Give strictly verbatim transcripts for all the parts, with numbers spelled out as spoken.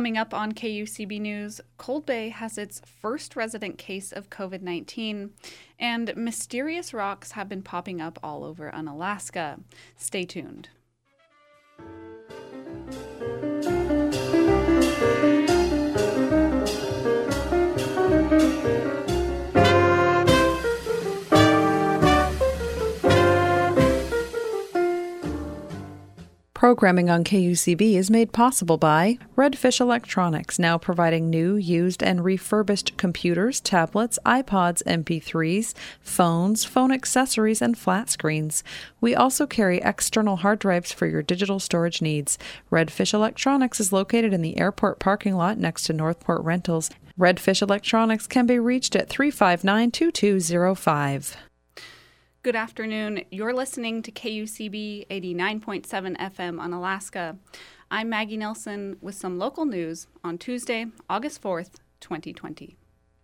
Coming up on K U C B News, Cold Bay has its first resident case of covid nineteen, and mysterious rocks have been popping up all over Unalaska. Stay tuned. Programming on K U C B is made possible by Redfish Electronics, now providing new, used, and refurbished computers, tablets, iPods, M P threes, phones, phone accessories, and flat screens. We also carry external hard drives for your digital storage needs. Redfish Electronics is located in the airport parking lot next to Northport Rentals. Redfish Electronics can be reached at three five nine, two two zero five. Good afternoon. You're listening to K U C B eighty-nine point seven F M Unalaska. I'm Maggie Nelson with some local news on Tuesday, August fourth, twenty twenty.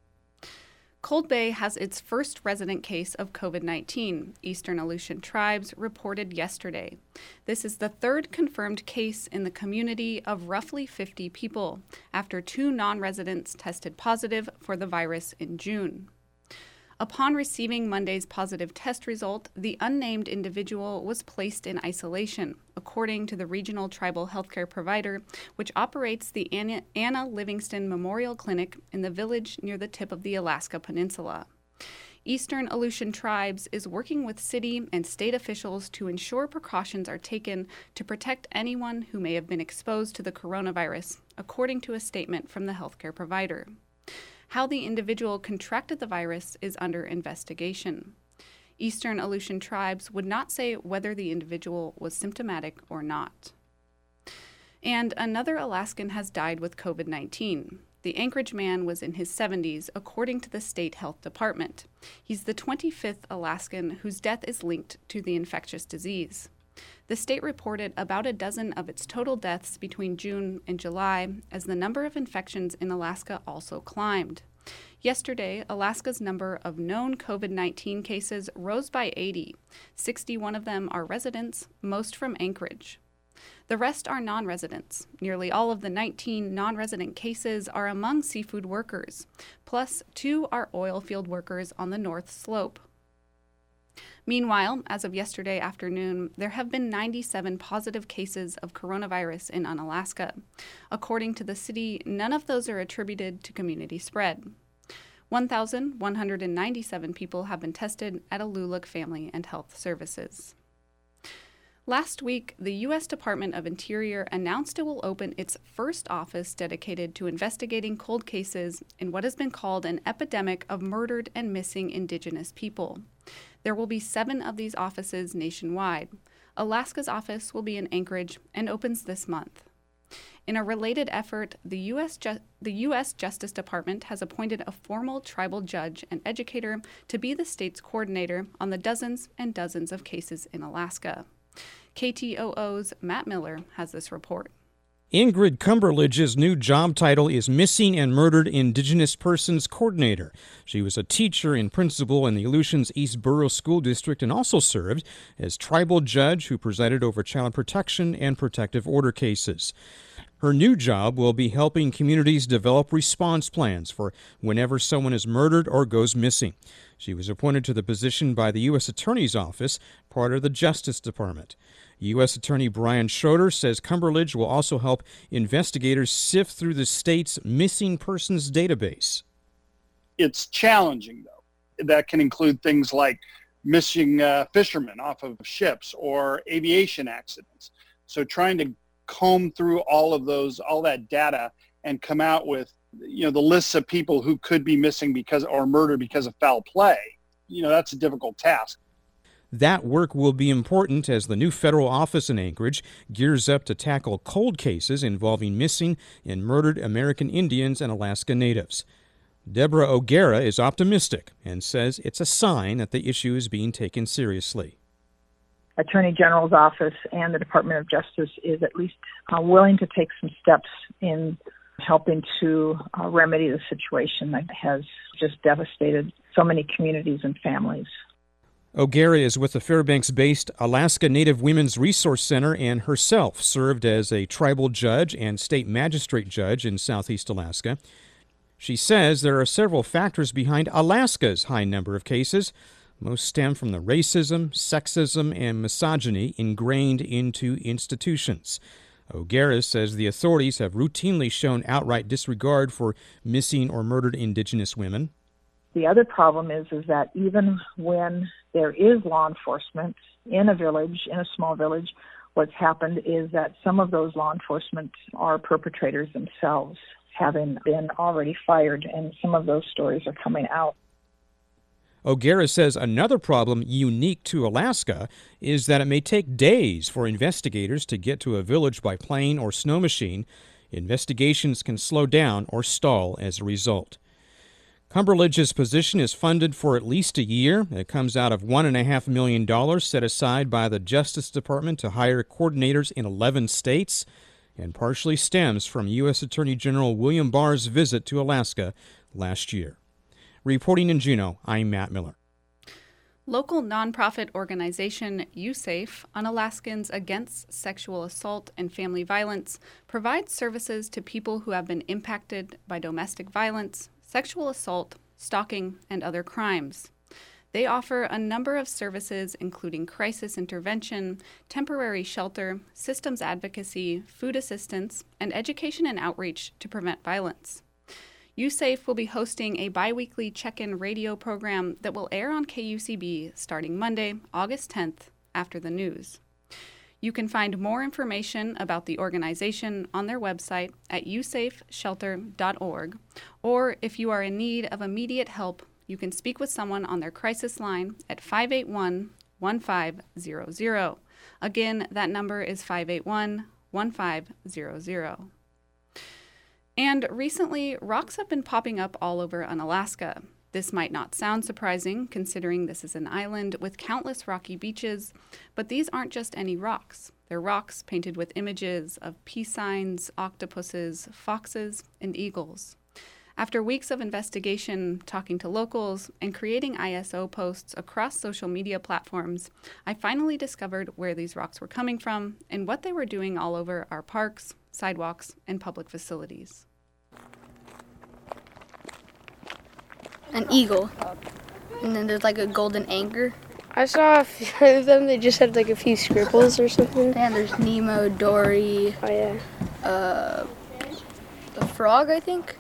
Cold Bay has its first resident case of covid nineteen, Eastern Aleutian Tribes reported yesterday. This is the third confirmed case in the community of roughly fifty people, after two non-residents tested positive for the virus in June. Upon receiving Monday's positive test result, the unnamed individual was placed in isolation, according to the regional tribal healthcare provider, which operates the Anna, Anna Livingston Memorial Clinic in the village near the tip of the Alaska Peninsula. Eastern Aleutian Tribes is working with city and state officials to ensure precautions are taken to protect anyone who may have been exposed to the coronavirus, according to a statement from the healthcare provider. How the individual contracted the virus is under investigation. Eastern Aleutian Tribes would not say whether the individual was symptomatic or not. And another Alaskan has died with covid nineteen. The Anchorage man was in his seventies, according to the state health department. He's the twenty-fifth Alaskan whose death is linked to the infectious disease. The state reported about a dozen of its total deaths between June and July, as the number of infections in Alaska also climbed. Yesterday, Alaska's number of known covid nineteen cases rose by eighty. sixty-one of them are residents, most from Anchorage. The rest are non-residents. Nearly all of the nineteen non-resident cases are among seafood workers, plus two are oil field workers on the North Slope. Meanwhile, as of yesterday afternoon, there have been ninety-seven positive cases of coronavirus in Unalaska. According to the city, none of those are attributed to community spread. one thousand one hundred ninety-seven people have been tested at Aluluk Family and Health Services. Last week, the U S Department of Interior announced it will open its first office dedicated to investigating cold cases in what has been called an epidemic of murdered and missing Indigenous people. There will be seven of these offices nationwide. Alaska's office will be in Anchorage and opens this month. In a related effort, the U S Ju- the U S Justice Department has appointed a formal tribal judge and educator to be the state's coordinator on the dozens and dozens of cases in Alaska. K T O O's Matt Miller has this report. Ingrid Cumberledge's new job title is Missing and Murdered Indigenous Persons Coordinator. She was a teacher and principal in the Aleutians East Borough School District and also served as tribal judge who presided over child protection and protective order cases. Her new job will be helping communities develop response plans for whenever someone is murdered or goes missing. She was appointed to the position by the U S Attorney's Office, part of the Justice Department. U S Attorney Brian Schroeder says Cumberledge will also help investigators sift through the state's missing persons database. It's challenging, though. That can include things like missing uh, fishermen off of ships or aviation accidents. So trying to comb through all of those, all that data, and come out with, you know, the lists of people who could be missing because or murdered because of foul play. You know, that's a difficult task. That work will be important as the new federal office in Anchorage gears up to tackle cold cases involving missing and murdered American Indians and Alaska Natives. Deborah O'Gara is optimistic and says it's a sign that the issue is being taken seriously. Attorney General's office and the Department of Justice is at least uh, willing to take some steps in helping to uh, remedy the situation that has just devastated so many communities and families. O'Gara is with the Fairbanks-based Alaska Native Women's Resource Center and herself served as a tribal judge and state magistrate judge in southeast Alaska. She says there are several factors behind Alaska's high number of cases. Most stem from the racism, sexism, and misogyny ingrained into institutions. O'Gara says the authorities have routinely shown outright disregard for missing or murdered Indigenous women. The other problem is, is that even when there is law enforcement in a village, in a small village, what's happened is that some of those law enforcement are perpetrators themselves, having been already fired, and some of those stories are coming out. O'Gara says another problem unique to Alaska is that it may take days for investigators to get to a village by plane or snow machine. Investigations can slow down or stall as a result. Cumberledge's position is funded for at least a year. It comes out of one point five million dollars set aside by the Justice Department to hire coordinators in eleven states, and partially stems from U S Attorney General William Barr's visit to Alaska last year. Reporting in Juneau, I'm Matt Miller. Local nonprofit organization USAFE, Unalaskans Against Sexual Assault and Family Violence, provides services to people who have been impacted by domestic violence, sexual assault, stalking, and other crimes. They offer a number of services including crisis intervention, temporary shelter, systems advocacy, food assistance, and education and outreach to prevent violence. USAFE will be hosting a biweekly check-in radio program that will air on K U C B starting Monday, August tenth, after the news. You can find more information about the organization on their website at u safe shelter dot org, or if you are in need of immediate help, you can speak with someone on their crisis line at five eight one, one five zero zero. Again, that number is five eight one, one five zero zero. And recently, rocks have been popping up all over Unalaska. This might not sound surprising, considering this is an island with countless rocky beaches, but these aren't just any rocks. They're rocks painted with images of peace signs, octopuses, foxes, and eagles. After weeks of investigation, talking to locals, and creating I S O posts across social media platforms, I finally discovered where these rocks were coming from and what they were doing all over our parks, sidewalks, and public facilities. An eagle, and then there's like a golden anchor. I saw a few of them. They just had like a few scribbles or something. And there's Nemo, Dory. Oh yeah. Uh, a frog, I think.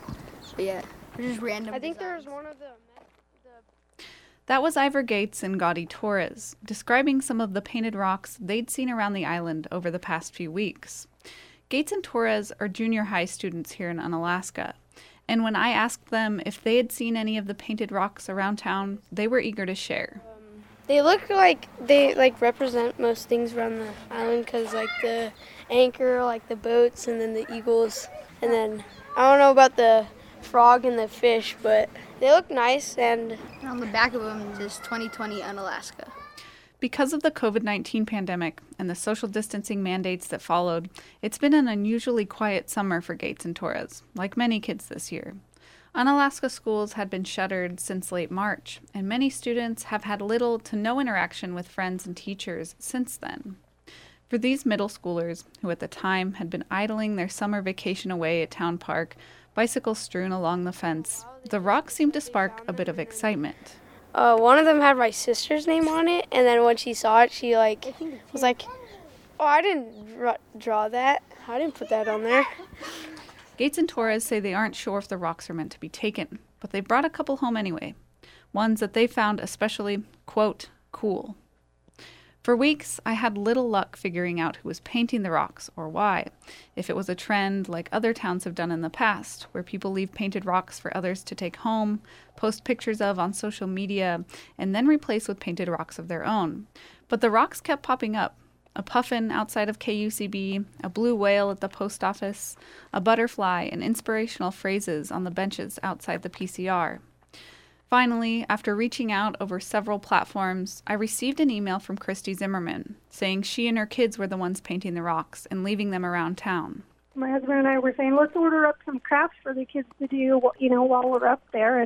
But yeah, they're just random. I think designs. there was one of them. The... That was Ivor Gates and Gaudi Torres describing some of the painted rocks they'd seen around the island over the past few weeks. Gates and Torres are junior high students here in Unalaska. And when I asked them if they had seen any of the painted rocks around town, they were eager to share. Um, they look like they like represent most things around the island, because like the anchor, like the boats, and then the eagles, and then I don't know about the frog and the fish, but they look nice. And And on the back of them is twenty twenty Unalaska. Because of the covid nineteen pandemic and the social distancing mandates that followed, it's been an unusually quiet summer for Gates and Torres, like many kids this year. Unalaska schools had been shuttered since late March, and many students have had little to no interaction with friends and teachers since then. For these middle schoolers, who at the time had been idling their summer vacation away at Town Park, bicycles strewn along the fence, the rocks seemed to spark a bit of excitement. uh, one of them had my sister's name on it, and then when she saw it, she like was like, "Oh, I didn't dr- draw that. I didn't put that on there." Gates and Torres say they aren't sure if the rocks are meant to be taken, but they brought a couple home anyway. Ones that they found especially, quote, cool. For weeks, I had little luck figuring out who was painting the rocks or why. If it was a trend like other towns have done in the past, where people leave painted rocks for others to take home, post pictures of on social media, and then replace with painted rocks of their own. But the rocks kept popping up. A puffin outside of K U C B, a blue whale at the post office, a butterfly, and inspirational phrases on the benches outside the P C R. Finally, after reaching out over several platforms, I received an email from Christy Zimmerman saying she and her kids were the ones painting the rocks and leaving them around town. My husband and I were saying, let's order up some crafts for the kids to do, you know, while we're up there. And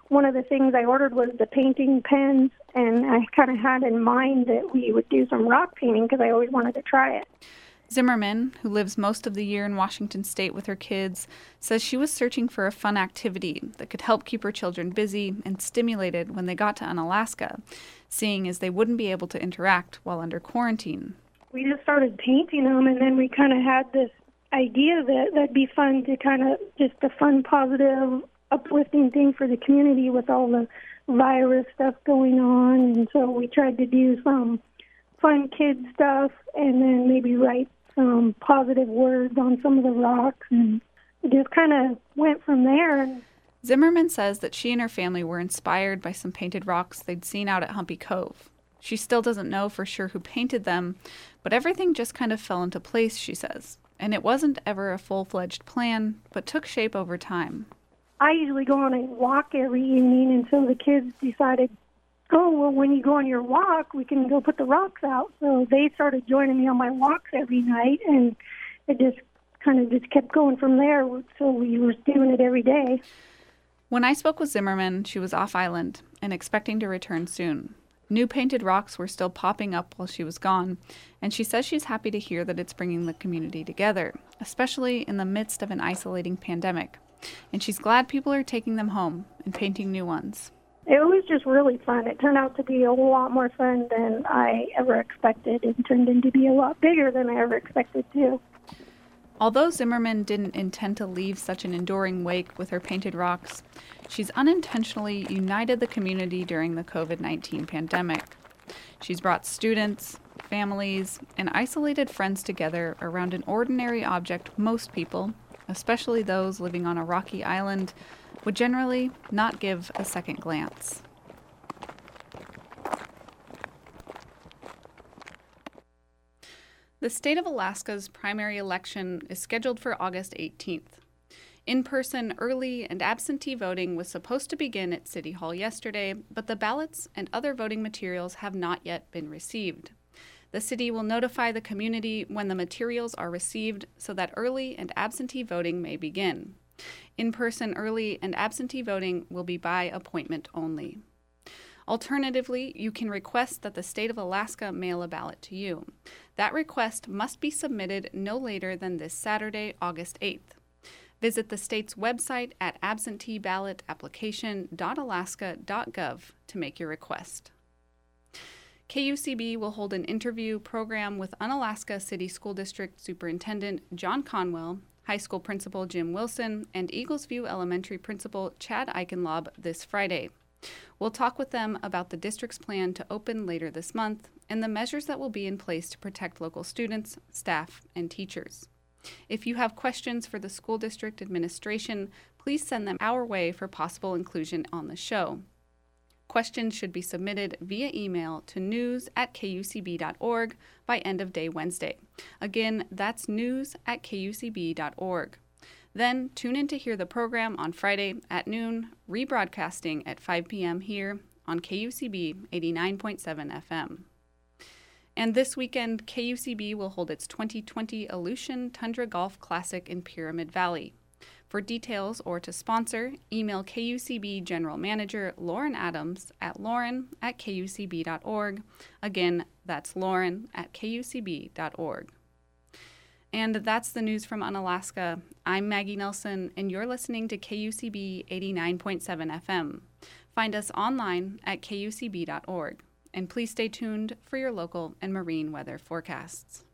one of the things I ordered was the painting pens, and I kind of had in mind that we would do some rock painting because I always wanted to try it. Zimmerman, who lives most of the year in Washington State with her kids, says she was searching for a fun activity that could help keep her children busy and stimulated when they got to Unalaska, seeing as they wouldn't be able to interact while under quarantine. We just started painting them, and then we kind of had this idea that that'd be fun to kind of just a fun, positive, uplifting thing for the community with all the virus stuff going on. And so we tried to do some fun kid stuff and then maybe write some positive words on some of the rocks, and it just kind of went from there. Zimmerman says that she and her family were inspired by some painted rocks they'd seen out at Humpy Cove. She still doesn't know for sure who painted them, but everything just kind of fell into place, she says. And it wasn't ever a full-fledged plan, but took shape over time. I usually go on a walk every evening, and so the kids decided, oh, well, when you go on your walk, we can go put the rocks out. So they started joining me on my walks every night, and it just kind of just kept going from there. So we were doing it every day. When I spoke with Zimmerman, she was off island and expecting to return soon. New painted rocks were still popping up while she was gone, and she says she's happy to hear that it's bringing the community together, especially in the midst of an isolating pandemic. And she's glad people are taking them home and painting new ones. It was just really fun. It turned out to be a lot more fun than I ever expected. It turned into be a lot bigger than I ever expected to. Although Zimmerman didn't intend to leave such an enduring wake with her painted rocks, she's unintentionally united the community during the covid nineteen pandemic. She's brought students, families, and isolated friends together around an ordinary object most people, especially those living on a rocky island, would generally not give a second glance. The state of Alaska's primary election is scheduled for August eighteenth. In-person early and absentee voting was supposed to begin at City Hall yesterday, but the ballots and other voting materials have not yet been received. The city will notify the community when the materials are received so that early and absentee voting may begin. In-person early and absentee voting will be by appointment only. Alternatively, you can request that the state of Alaska mail a ballot to you. That request must be submitted no later than this Saturday, August eighth. Visit the state's website at absentee ballot application dot alaska dot gov to make your request. K U C B will hold an interview program with Unalaska City School District Superintendent John Conwell, High School Principal Jim Wilson, and Eagles View Elementary Principal Chad Eichenlaub this Friday. We'll talk with them about the district's plan to open later this month and the measures that will be in place to protect local students, staff, and teachers. If you have questions for the school district administration, please send them our way for possible inclusion on the show. Questions should be submitted via email to news at k u c b dot org by end of day Wednesday. Again, that's news at k u c b dot org. Then tune in to hear the program on Friday at noon, rebroadcasting at five p.m. here on K U C B eighty-nine point seven F M. And this weekend, K U C B will hold its twenty twenty Aleutian Tundra Golf Classic in Pyramid Valley. For details or to sponsor, email K U C B General Manager Lauren Adams at lauren at k u c b dot org. Again, that's lauren at k u c b dot org. And that's the news from Unalaska. I'm Maggie Nelson, and you're listening to K U C B eighty-nine point seven F M. Find us online at k u c b dot org. And please stay tuned for your local and marine weather forecasts.